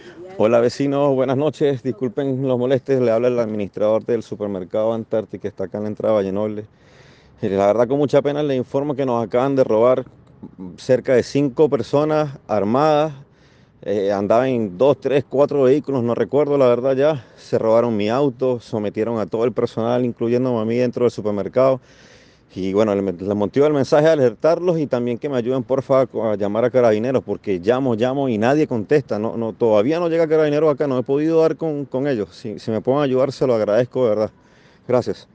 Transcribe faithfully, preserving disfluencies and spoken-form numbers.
Hola vecinos, buenas noches. Disculpen los molestes, le habla el administrador del supermercado Antártica que está acá en la entrada de Valle Noble. Eh, La verdad con mucha pena le informo que nos acaban de robar cerca de cinco personas armadas. Eh, andaban en dos, tres, cuatro vehículos, no recuerdo la verdad ya. Se robaron mi auto, sometieron a todo el personal, incluyéndome a mí dentro del supermercado. Y bueno, el, el motivo del mensaje es alertarlos y también que me ayuden porfa a llamar a Carabineros porque llamo, llamo y nadie contesta. No, no, todavía no llega Carabineros acá, no he podido dar con, con ellos. Si, si me pueden ayudar, se lo agradezco de verdad. Gracias.